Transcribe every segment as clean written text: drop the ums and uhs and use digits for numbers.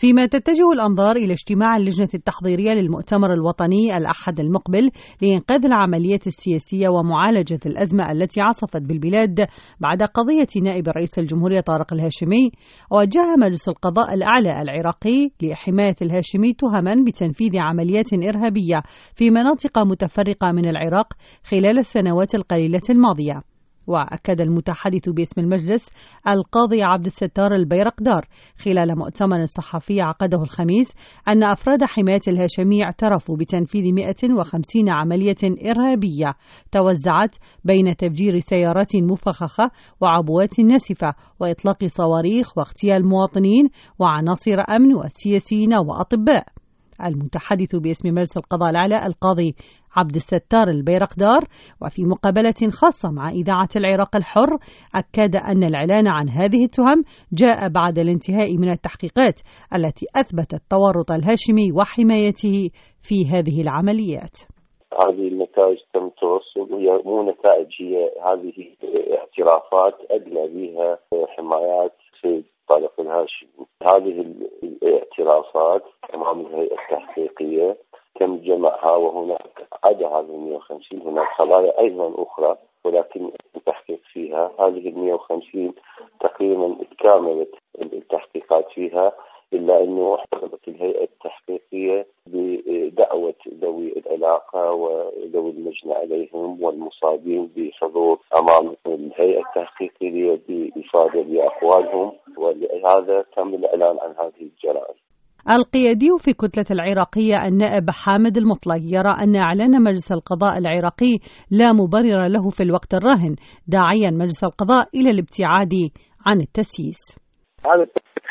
فيما تتجه الأنظار إلى اجتماع اللجنة التحضيرية للمؤتمر الوطني الأحد المقبل لإنقاذ العملية السياسية ومعالجة الأزمة التي عصفت بالبلاد بعد قضية نائب رئيس الجمهورية طارق الهاشمي. وجه مجلس القضاء الأعلى العراقي لحماية الهاشمي تهما بتنفيذ عمليات إرهابية في مناطق متفرقة من العراق خلال السنوات القليلة الماضية. وأكد المتحدث باسم المجلس القاضي عبد الستار البيرقدار خلال مؤتمر صحفي عقده الخميس أن أفراد حماية الهاشمي اعترفوا بتنفيذ 150 عملية إرهابية توزعت بين تفجير سيارات مفخخة وعبوات ناسفة وإطلاق صواريخ واغتيال مواطنين وعناصر أمن وسياسيين وأطباء. المتحدث باسم مجلس القضاء الأعلى القاضي عبد الستار البيرقدار وفي مقابلة خاصة مع إذاعة العراق الحر أكد أن الإعلان عن هذه التهم جاء بعد الانتهاء من التحقيقات التي أثبتت تورط الهاشمي وحمايته في هذه العمليات. هذه النتائج تم توصل وهي مو نتائج، هي هذه اعترافات أدلى بها حمايات سيد طارق الهاشمي. هذه الاعترافات أمام الهيئة التحقيقية تم جمعها، وهناك عدا هذه 150 هناك قضايا أيضا أخرى ولكن التحقيق فيها هذه 150 تقريبا تكاملت التحقيقات فيها، إلا أنه احتفظت الهيئة التحقيقية بدعوة ذوي العلاقة وذوي اللجنة عليهم والمصابين بحضور أمام الهيئة التحقيقية بإفادة بأقوالهم، ولهذا تم الإعلان عن هذه الجرائم. القيادي في كتلة العراقية النائب حامد المطلق يرى أن إعلان مجلس القضاء العراقي لا مبرر له في الوقت الراهن، داعيا مجلس القضاء إلى الابتعاد عن التسييس. هذه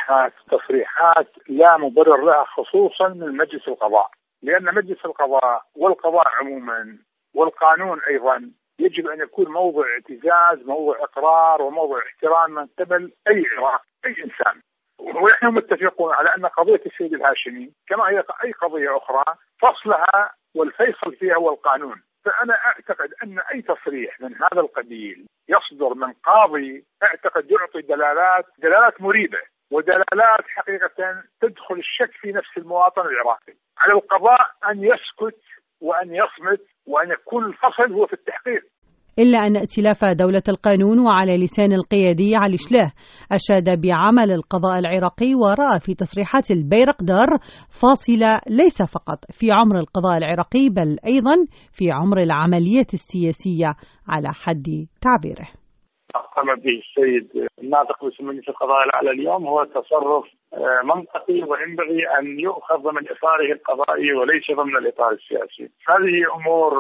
تصريحات لا مبرر لها خصوصا من مجلس القضاء، لأن مجلس القضاء والقضاء عموما والقانون أيضا يجب أن يكون موضع اعتزاز، موضع إقرار وموضع احترام من قبل أي عراقي أي إنسان. ونحن متفقون على أن قضية السيد الهاشمي كما هي أي قضية أخرى فصلها والفيصل فيها هو القانون. فأنا أعتقد أن أي تصريح من هذا القبيل يصدر من قاضي أعتقد يعطي دلالات مريبة ودلالات حقيقة تدخل الشك في نفس المواطن العراقي. على القضاء أن يسكت وأن يصمت وأن يكون الفصل هو في التحقيق. إلا أن ائتلاف دولة القانون وعلى لسان القيادي علي شلاه أشاد بعمل القضاء العراقي، ورأى في تصريحات البيرقدار فاصلة ليس فقط في عمر القضاء العراقي بل أيضا في عمر العملية السياسية على حد تعبيره. قام به السيد الناطق باسم مجلس القضاء الأعلى اليوم هو تصرف منطقي وينبغي أن يؤخذ ضمن إطاره القضائي وليس ضمن الإطار السياسي. هذه أمور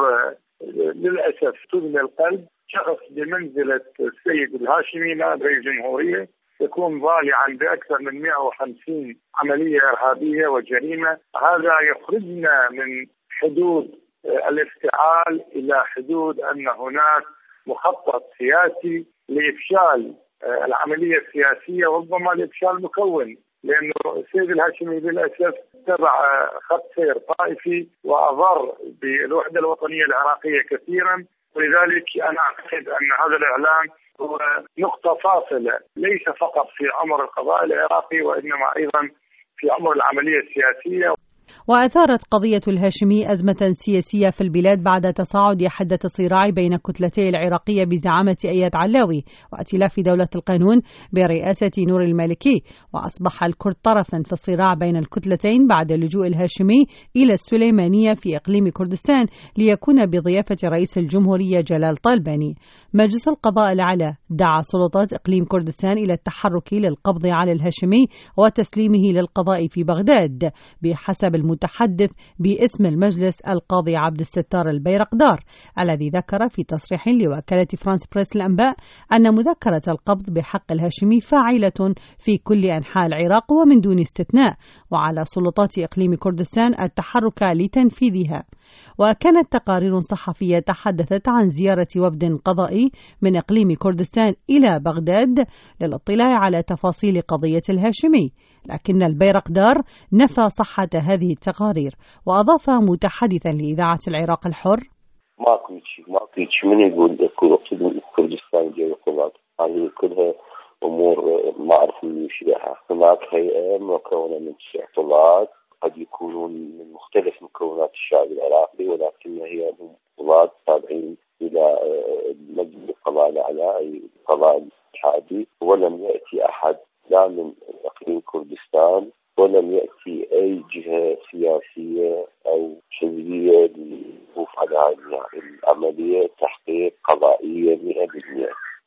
للأسف تدمي القلب. شخص بمنزلة السيد الهاشمي نائب رئيس الجمهورية يكون ضالعا بأكثر من 150 عملية إرهابية وجريمة، هذا يخرجنا من حدود الافتعال إلى حدود أن هناك مخطط سياسي لإفشال العملية السياسية وربما لإفشال مكون، لأنه السيد الهاشمي للأسف اتبع خط سير طائفي وأضر بالوحدة الوطنية العراقية كثيرا، ولذلك أنا أعتقد أن هذا الإعلان هو نقطة فاصلة ليس فقط في عمر القضاء العراقي وإنما أيضا في عمر العملية السياسية. وأثارت قضية الهاشمي أزمة سياسية في البلاد بعد تصاعد حدة الصراع بين كتلتي العراقية بزعامة أياد علاوي وائتلاف دولة القانون برئاسة نور المالكي، وأصبح الكرد طرفا في الصراع بين الكتلتين بعد لجوء الهاشمي إلى السليمانية في إقليم كردستان ليكون بضيافة رئيس الجمهورية جلال طالباني. مجلس القضاء الأعلى دعا سلطات إقليم كردستان إلى التحرك للقبض على الهاشمي وتسليمه للقضاء في بغداد بحسب المتحدث باسم المجلس القاضي عبد الستار البيرقدار، الذي ذكر في تصريح لوكالة فرانس بريس الأنباء أن مذكرة القبض بحق الهاشمي فاعلة في كل أنحاء العراق ومن دون استثناء، وعلى سلطات إقليم كردستان التحرك لتنفيذها. وكانت تقارير صحفية تحدثت عن زيارة وفد قضائي من إقليم كردستان إلى بغداد للاطلاع على تفاصيل قضية الهاشمي، لكن البيرقدار نفى صحة هذه التقارير، وأضاف متحدثا لإذاعة العراق الحر: ماكو شيء من يقول كردستان جاي قضاء، هذه كلها أمور ما أعرف من شيء. هناك هيئة مكونة من شيء قضاة قد يكونون من مختلف مكونات الشعب العراقي، ولكن هي قضاة تابعين إلى مجلس القضاء الأعلى أي القضاء الاتحادي. ولم يأتي أحد لا من إقليم كردستان، ولم يأتي أي جهة سياسية أو حزبية للوقوف على هذه العملية تحقيق قضائية 100%.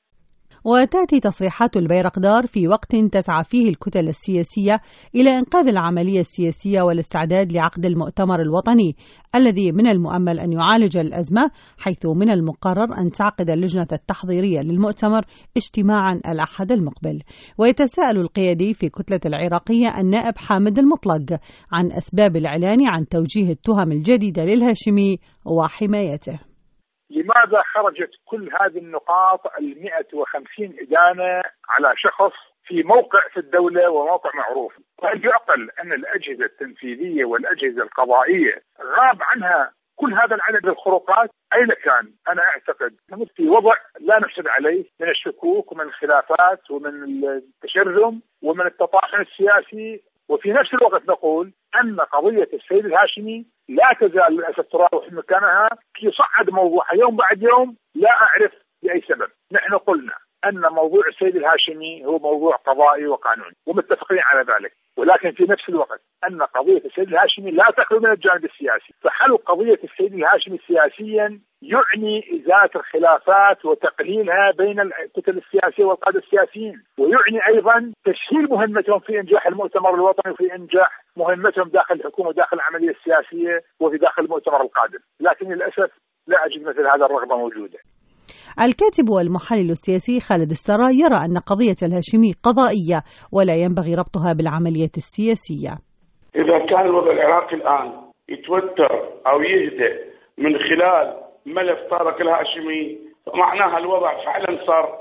وتأتي تصريحات البيرقدار في وقت تسعى فيه الكتل السياسية إلى إنقاذ العملية السياسية والاستعداد لعقد المؤتمر الوطني الذي من المؤمل أن يعالج الأزمة، حيث من المقرر أن تعقد اللجنة التحضيرية للمؤتمر اجتماعا الأحد المقبل. ويتساءل القيادي في كتلة العراقية النائب حامد المطلق عن أسباب الإعلان عن توجيه التهم الجديدة للهاشمي وحمايته. لماذا خرجت كل هذه النقاط 150 إدانة على شخص في موقع في الدولة وموقع معروف؟ وهل يعقل أن الأجهزة التنفيذية والأجهزة القضائية غاب عنها كل هذا العدد الخروقات؟ أين كان؟ أنا أعتقد أنه في وضع لا نحسد عليه من الشكوك ومن الخلافات ومن التشرذم ومن التطاحن السياسي. وفي نفس الوقت نقول أن قضية السيد الهاشمي لا تزال للأسف تراوح مكانها، يصعد موضوعها يوم بعد يوم لا أعرف لأي سبب. نحن قلنا أن موضوع السيد الهاشمي هو موضوع قضائي وقانوني ومتفقين على ذلك، ولكن في نفس الوقت أن قضية السيد الهاشمي لا تخلو من الجانب السياسي. فحل قضية السيد الهاشمي سياسيا يعني إزالة الخلافات وتقليلها بين الكتل السياسية والقادة السياسيين، ويعني أيضا تسهيل مهمتهم في إنجاح المؤتمر الوطني وفي إنجاح مهمتهم داخل الحكومة وداخل العملية السياسية وفي داخل المؤتمر القادم. لكن للأسف لا أجد مثل هذا الرغبة موجودة. الكاتب والمحلل السياسي خالد السراي يرى أن قضية الهاشمي قضائية ولا ينبغي ربطها بالعملية السياسية. إذا كان الوضع العراقي الآن يتوتر أو يهدأ من خلال ملف طارق الهاشمي، معناها الوضع فعلا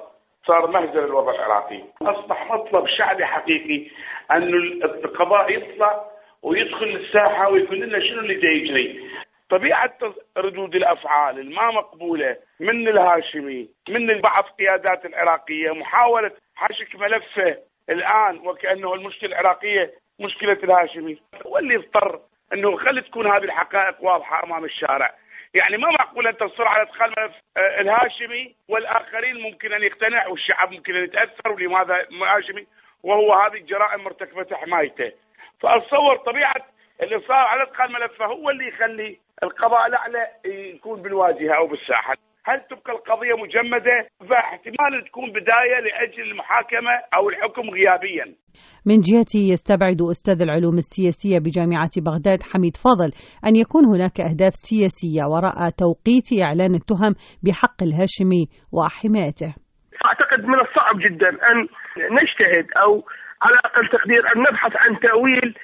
صار مهزل. الوضع العراقي أصبح مطلب شعبي حقيقي أن القضاء يطلع ويدخل الساحة ويقول لنا شنو اللي يجري. طبيعة ردود الأفعال الما مقبولة من الهاشمي من بعض قيادات العراقية، محاولة حشك ملفه الآن وكأنه المشكلة العراقية مشكلة الهاشمي، واللي اضطر أنه خلي تكون هذه الحقائق واضحة أمام الشارع. يعني ما معقول أن تصر على إدخال ملف الهاشمي والآخرين ممكن أن يقتنع والشعب ممكن أن يتأثر، ولماذا الهاشمي وهو هذه الجرائم مرتكبة حمايته. فأتصور طبيعة الإصرار على إدخال ملفه هو اللي يخلي القضاء الأعلى يكون بالواجهة أو بالساحة. هل تبقى القضية مجمدة؟ فاحتمال تكون بداية لأجل المحاكمة أو الحكم غيابيا. من جهته يستبعد أستاذ العلوم السياسية بجامعة بغداد حميد فاضل أن يكون هناك أهداف سياسية وراء توقيت إعلان التهم بحق الهاشمي وحمايته. أعتقد من الصعب جدا أن نجتهد أو على أقل تقدير أن نبحث عن تأويل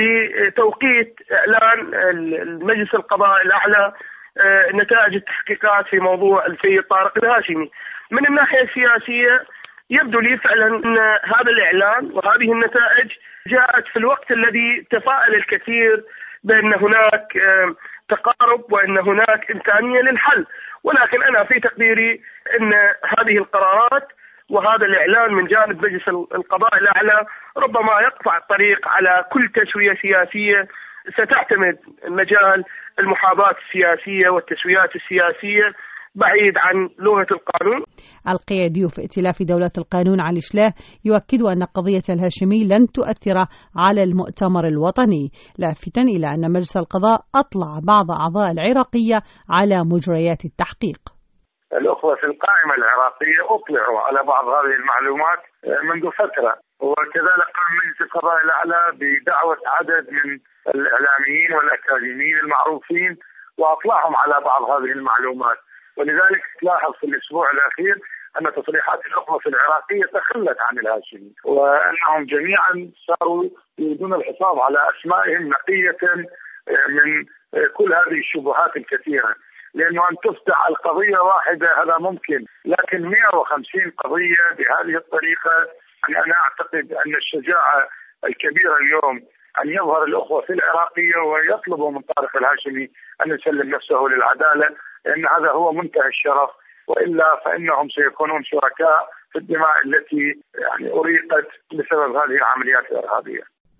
لتوقيت إعلان المجلس القضاء الأعلى نتائج التحقيقات في موضوع السيد طارق الهاشمي. من الناحية السياسية يبدو لي فعلا أن هذا الإعلان وهذه النتائج جاءت في الوقت الذي تفاءل الكثير بأن هناك تقارب وأن هناك إمكانية للحل، ولكن أنا في تقديري أن هذه القرارات وهذا الإعلان من جانب مجلس القضاء الأعلى ربما يقطع الطريق على كل تسوية سياسية ستعتمد مجال المحاضات السياسية والتسويات السياسية بعيد عن لغة القانون. القيادي في ائتلاف دولة القانون علي شلاه يؤكد أن قضية الهاشمي لن تؤثر على المؤتمر الوطني، لافتا إلى أن مجلس القضاء أطلع بعض أعضاء العراقية على مجريات التحقيق. الأخوة في القائمة العراقية أطلعوا على بعض هذه المعلومات منذ فترة، وكذلك قام مجلس القضاء الأعلى بدعوة عدد من الإعلاميين والأكاديميين المعروفين وأطلعهم على بعض هذه المعلومات. ولذلك تلاحظ في الأسبوع الأخير أن تصريحات الأخوة في العراقية تخلت عن الهاشمي، وأنهم جميعا صاروا يريدون الحفاظ على أسمائهم نقية من كل هذه الشبهات الكثيرة. لأنه أن تفتح القضية واحدة هذا ممكن، لكن 150 قضية بهذه الطريقة، أنا أعتقد أن الشجاعة الكبيرة اليوم أن يظهر الأخوة في العراقية ويطلبوا من طارق الهاشمي أن يسلم نفسه للعدالة، لأن هذا هو منتهى الشرف، وإلا فإنهم سيكونون شركاء في الدماء التي أريقت بسبب هذه العمليات الإرهابية.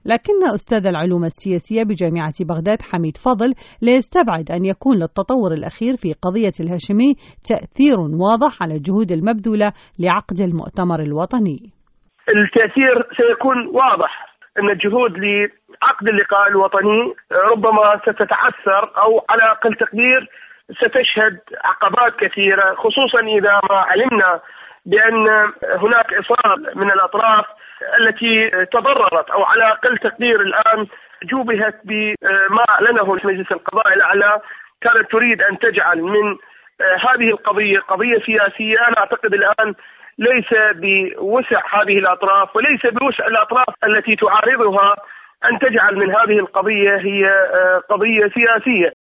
لكن أستاذ العلوم السياسية بجامعة بغداد حميد فضل لا يستبعد أن يكون للتطور الأخير في قضية الهاشمي تأثير واضح على الجهود المبذولة لعقد المؤتمر الوطني. التأثير سيكون واضح، أن الجهود لعقد اللقاء الوطني ربما ستتعثر أو على أقل تقدير ستشهد عقبات كثيرة، خصوصا إذا ما علمنا بأن هناك إصرار من الأطراف التي تضررت أو على أقل تقدير الآن جوبهت بما أعلنه مجلس القضاء الأعلى، كانت تريد أن تجعل من هذه القضية قضية سياسية. أنا أعتقد الآن ليس بوسع هذه الأطراف وليس بوسع الأطراف التي تعارضها أن تجعل من هذه القضية هي قضية سياسية.